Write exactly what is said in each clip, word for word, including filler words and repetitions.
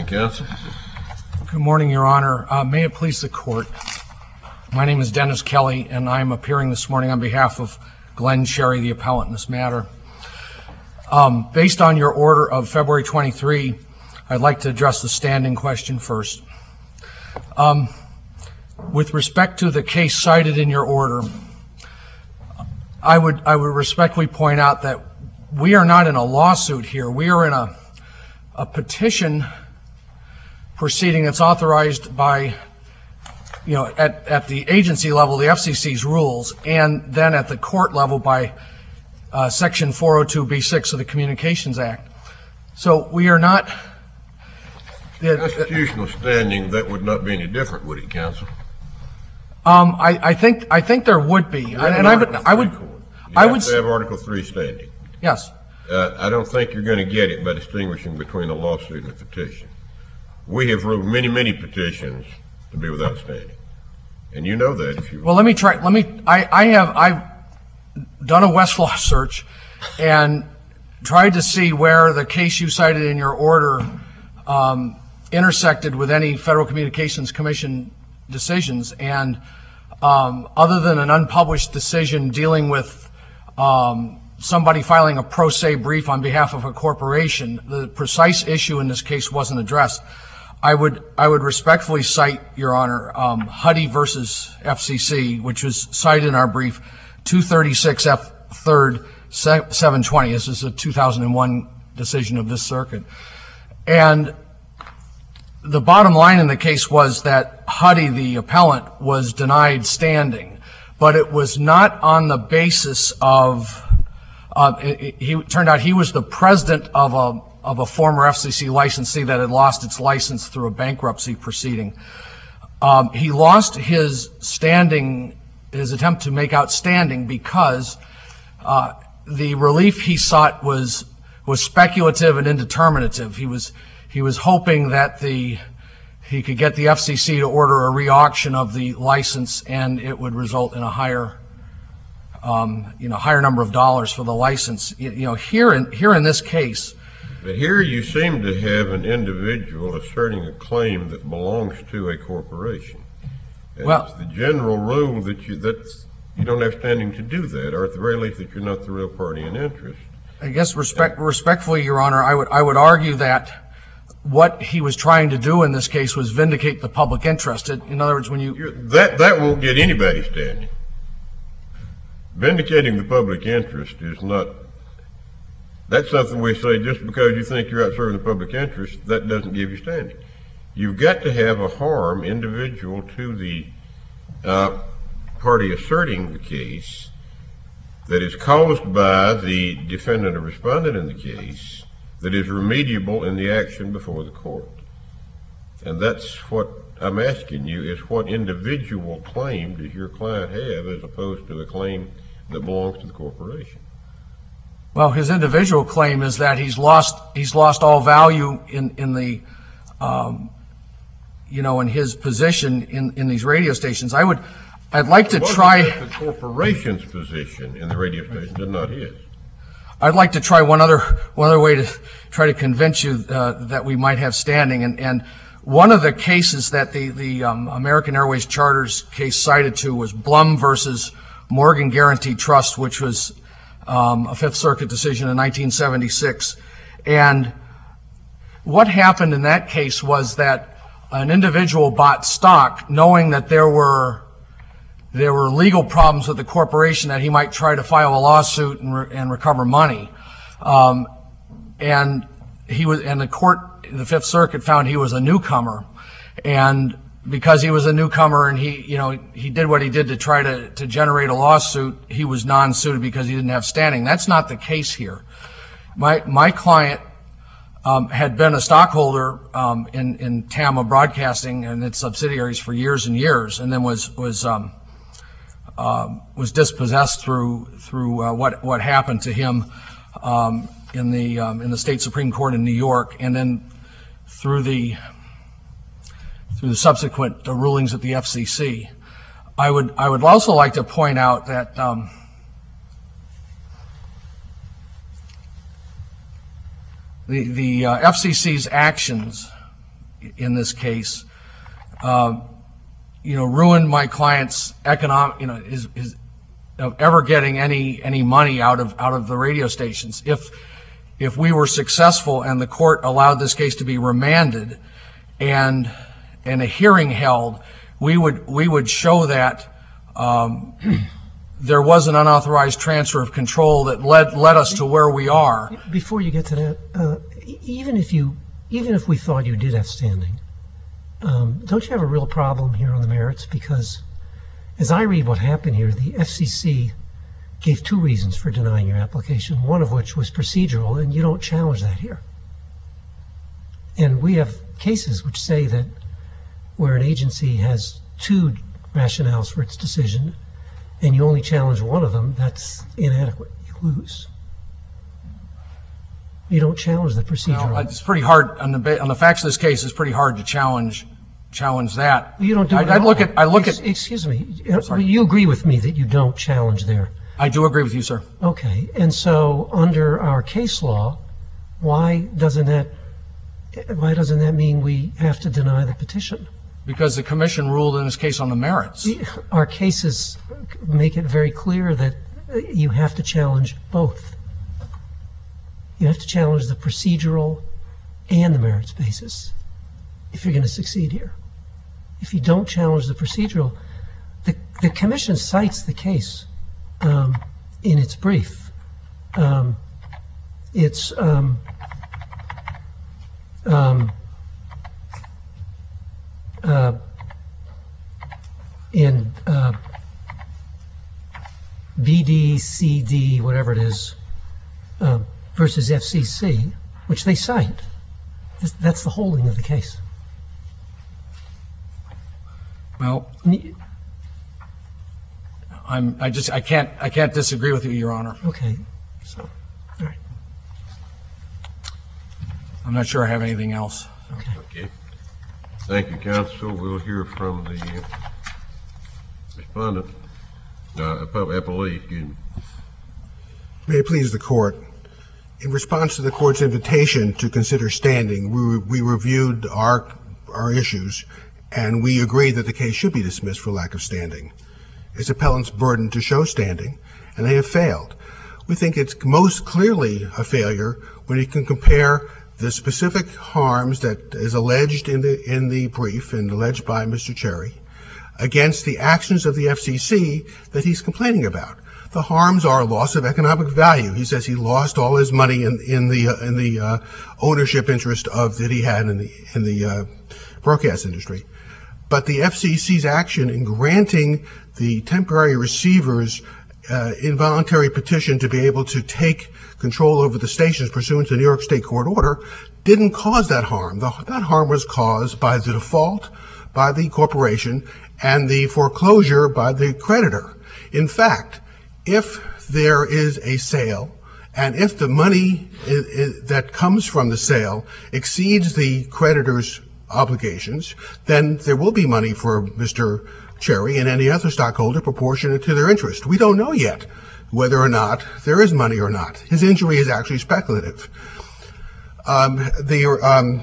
morning, counsel. Good morning, Your Honor. Uh, may it please the Court. My name is Dennis Kelly, and I am appearing this morning on behalf of Glenn Sherry, the appellant in this matter. Um, based on your order of February twenty-third, I'd like to address the standing question first. Um, with respect to the case cited in your order, I would I would respectfully point out that we are not in a lawsuit here. We are in a a petition proceeding that's authorized by, you know, at, at the agency level, the F C C's rules, and then at the court level by uh, Section four oh two B six of the Communications Act. So we are not... The, Constitutional standing, that would not be any different, would it, counsel? Um, I, I think I think there would be, and, and I would I would you I have would to have Article three standing. Yes. Uh, I don't think you're going to get it by distinguishing between a lawsuit and a petition. We have ruled many, many petitions to be without standing, and you know that. If you well, let me try. Let me. I, I have. I've done a Westlaw search and tried to see where the case you cited in your order um, intersected with any Federal Communications Commission decisions, and um, other than an unpublished decision dealing with um, somebody filing a pro se brief on behalf of a corporation, the precise issue in this case wasn't addressed. I would I would respectfully cite, Your Honor, um, Huddy versus F C C, which was cited in our brief, two thirty-six F third seven twenty. This is a two thousand one decision of this circuit. And the bottom line in the case was that Huddy, the appellant, was denied standing, but it was not on the basis of Uh, it, it, he turned out he was the president of a of a former F C C licensee that had lost its license through a bankruptcy proceeding. Um, he lost his standing, his attempt to make out standing, because uh, the relief he sought was was speculative and indeterminative. He was he was hoping that the he could get the F C C to order a re-auction of the license, and it would result in a higher Um, you know, higher number of dollars for the license. You, you know, here in here in this case. But here you seem to have an individual asserting a claim that belongs to a corporation. And well, it's the general rule that you that you don't have standing to do that, or at the very least that you're not the real party in interest. I guess respect, respectfully, Your Honor, I would I would argue that what he was trying to do in this case was vindicate the public interest. In other words, when you you're, that that won't get anybody standing. Vindicating the public interest is not, that's something we say just because you think you're out serving the public interest, that doesn't give you standing. You've got to have a harm individual to the uh, party asserting the case that is caused by the defendant or respondent in the case that is remediable in the action before the court. And that's what I'm asking you, is what individual claim does your client have as opposed to a claim that belongs to the corporation? Well, his individual claim is that he's lost he's lost all value in in the um, you know in his position in in these radio stations. I would I'd like to try the corporation's position in the radio station, and not his. I'd like to try one other one other way to try to convince you uh, that we might have standing, and and one of the cases that the the um, American Airways Charters case cited to was Blum versus Morgan Guaranty Trust, which was um, a Fifth Circuit decision in nineteen seventy-six. And what happened in that case was that an individual bought stock knowing that there were there were legal problems with the corporation, that he might try to file a lawsuit and, re- and recover money. Um, and he was, and the court, the Fifth Circuit, found he was a newcomer, and because he was a newcomer and he, you know, he did what he did to try to, to generate a lawsuit, he was non-suited because he didn't have standing. That's not the case here. My my client um, had been a stockholder um, in in Tama Broadcasting and its subsidiaries for years and years, and then was was um, uh, was dispossessed through through uh, what what happened to him um, in the um, in the state Supreme Court in New York, and then through the through the subsequent uh, rulings at the F C C. I would I would also like to point out that um, the the uh, F C C's actions in this case, uh, you know, ruined my client's economic, you know, his, his of ever getting any any money out of out of the radio stations. If if we were successful and the court allowed this case to be remanded and and a hearing held, we would we would show that um, there was an unauthorized transfer of control that led led us to where we are. Before you get to that, uh, even if you even if we thought you did have standing, um, don't you have a real problem here on the merits? Because as I read what happened here, the F C C gave two reasons for denying your application, one of which was procedural, and you don't challenge that here. And we have cases which say that where an agency has two rationales for its decision, and you only challenge one of them, that's inadequate. You lose. You don't challenge the procedural. Well, it's pretty hard on the ba- on the facts of this case. It's pretty hard to challenge challenge that. You don't do it I, at I look all. at I look Ex- at. Excuse me. Sorry. You agree with me that you don't challenge there. I do agree with you, sir. Okay. And so under our case law, why doesn't that why doesn't that mean we have to deny the petition? Because the commission ruled in this case on the merits. Our cases make it very clear that you have to challenge both. You have to challenge the procedural and the merits basis if you're going to succeed here. If you don't challenge the procedural, the, the commission cites the case um, in its brief. Um, it's um, um, uh, in uh, B D C D, whatever it is, uh, versus F C C, which they cite. That's the holding of the case. Well, I'm I just I can't I can't disagree with you, Your Honor. Okay. So, all right. I'm not sure I have anything else. Okay. Okay. Thank you, counsel. We'll hear from the uh, respondent, uh, appellee, excuse me. May it please the court. In response to the court's invitation to consider standing, we, we reviewed our our issues, and we agreed that the case should be dismissed for lack of standing. It's appellant's burden to show standing, and they have failed. We think it's most clearly a failure when you can compare the specific harms that is alleged in the in the brief and alleged by Mister Cherry against the actions of the F C C that he's complaining about. The harms are loss of economic value. He says he lost all his money in in the uh, in the uh, ownership interest of that he had in the in the uh, broadcast industry. But the F C C's action in granting the temporary receivers uh, involuntary petition to be able to take control over the stations pursuant to New York State court order didn't cause that harm. The, that harm was caused by the default by the corporation and the foreclosure by the creditor. In fact, if there is a sale and if the money is, is, that comes from the sale exceeds the creditor's obligations, then there will be money for Mister Cherry and any other stockholder proportionate to their interest. We don't know yet whether or not there is money or not. His injury is actually speculative. Um, the, um,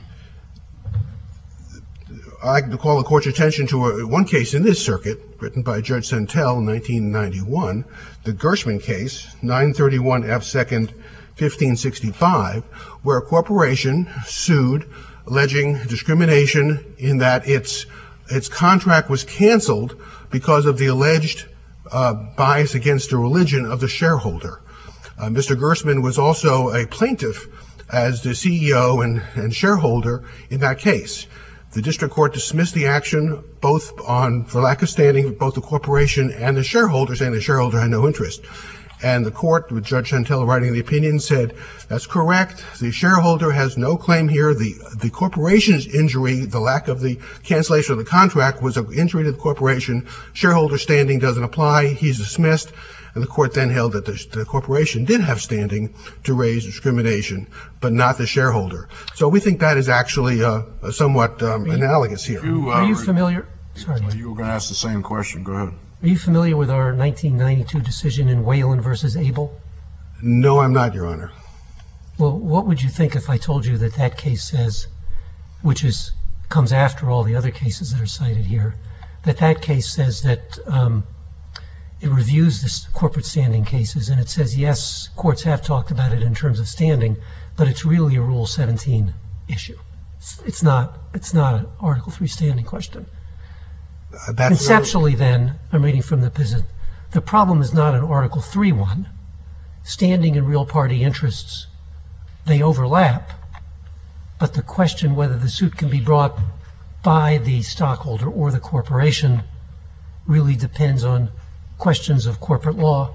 I'd like to call the court's attention to a, one case in this circuit written by Judge Santel in nineteen ninety-one, the Gershman case, nine thirty-one F second fifteen sixty-five, where a corporation sued alleging discrimination in that its its contract was canceled because of the alleged uh, bias against the religion of the shareholder. Uh, Mister Gershman was also a plaintiff as the C E O and, and shareholder in that case. The district court dismissed the action both on for lack of standing, both the corporation and the shareholder, saying the shareholder had no interest. And the court, with Judge Santel writing the opinion, said, that's correct. The shareholder has no claim here. The the corporation's injury, the lack of the cancellation of the contract, was an injury to the corporation. Shareholder standing doesn't apply. He's dismissed. And the court then held that the, the corporation did have standing to raise discrimination, but not the shareholder. So we think that is actually uh, somewhat um, analogous here. You, uh, Are you familiar? Sorry. You were going to ask the same question. Go ahead. Are you familiar with our nineteen ninety-two decision in Whalen versus Abel? No, I'm not, Your Honor. Well, what would you think if I told you that that case says which is comes after all the other cases that are cited here, that that case says that um, it reviews the corporate standing cases, and it says, yes, courts have talked about it in terms of standing, but it's really a Rule seventeen issue. It's, it's not it's not an Article three standing question. Uh, that's Conceptually, then, I'm reading from the position, the problem is not an Article three one. Standing and real party interests, they overlap, but the question whether the suit can be brought by the stockholder or the corporation really depends on questions of corporate law,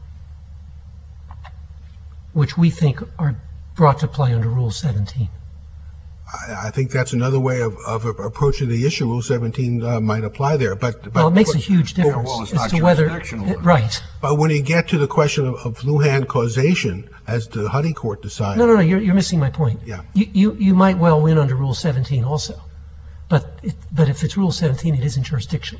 which we think are brought to play under Rule seventeen. I, I think that's another way of, of approaching the issue. Rule seventeen uh, might apply there, but, but Well, it makes but, a huge difference well, it's as not to whether, jurisdictional. it- right. but when you get to the question of, of Lujan causation, as the Huddy Court decided, No, no, no, you're, you're missing my point. Yeah. You, you, you might well win under Rule seventeen also, but it, but if it's Rule seventeen, it isn't jurisdictional.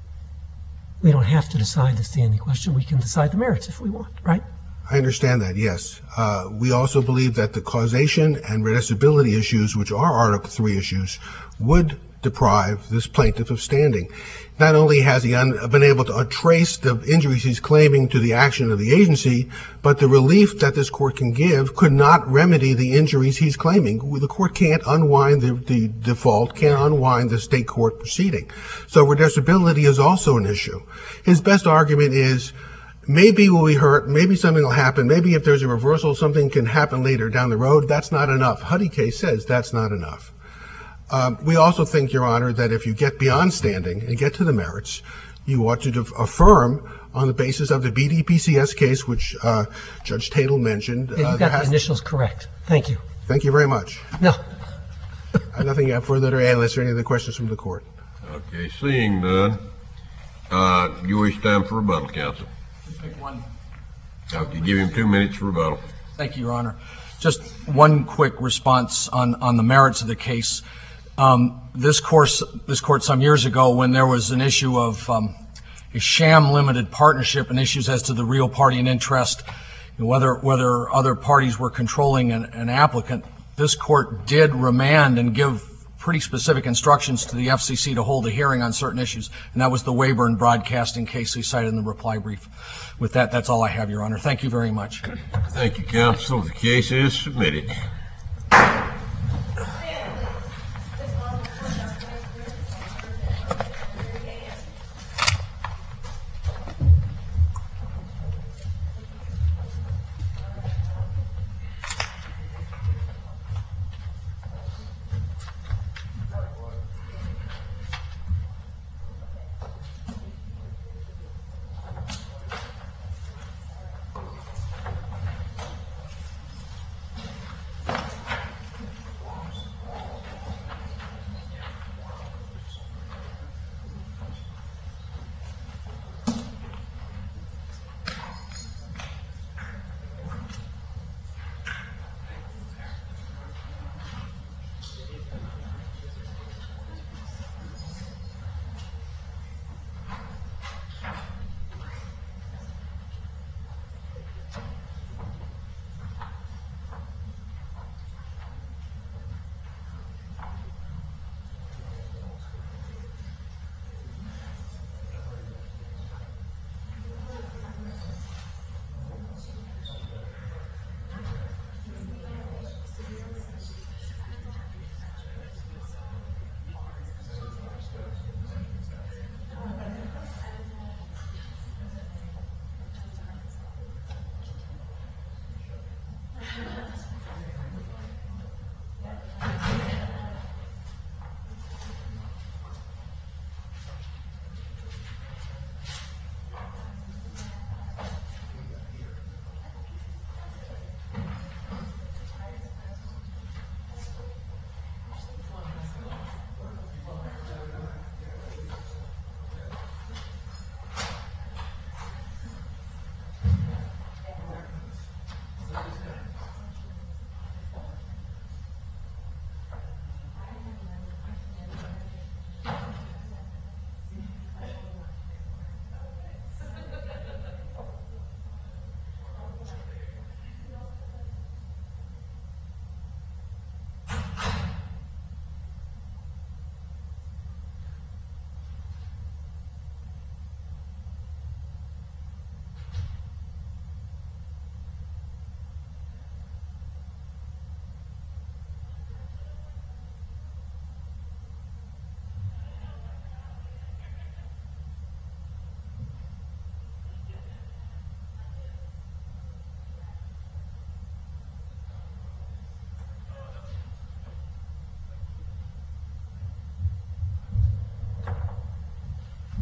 We don't have to decide the standing question. We can decide the merits if we want, right? I understand that, yes. Uh, we also believe that the causation and redressability issues, which are Article three issues, would deprive this plaintiff of standing. Not only has he un- been able to trace the injuries he's claiming to the action of the agency, but the relief that this court can give could not remedy the injuries he's claiming. The court can't unwind the, the default, can't unwind the state court proceeding. So redressability is also an issue. His best argument is, maybe we'll be hurt, maybe something will happen, maybe if there's a reversal, something can happen later down the road. That's not enough. Huddy case says that's not enough. Um, we also think, Your Honor, that if you get beyond standing and get to the merits, you ought to def- affirm on the basis of the B D P C S case, which uh, Judge Tatel mentioned. Yeah, Uh, you there got the has- initials correct. Thank you. Thank you very much. No, I have nothing further to add unless there are any other questions from the court. Okay, seeing none, uh, you wish time for rebuttal, counsel. Pick one. Okay, give him two minutes for rebuttal. Thank you, Your Honor. Just one quick response on, on the merits of the case. Um, this course, this court some years ago, when there was an issue of um, a sham limited partnership and issues as to the real party and interest, and whether whether other parties were controlling an, an applicant, this court did remand and give pretty specific instructions to the F C C to hold a hearing on certain issues, and that was the Weyburn Broadcasting case we cited in the reply brief. With that, that's all I have, Your Honor. Thank you very much. Thank you, counsel. The case is submitted.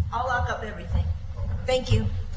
I'll lock up everything. Thank you.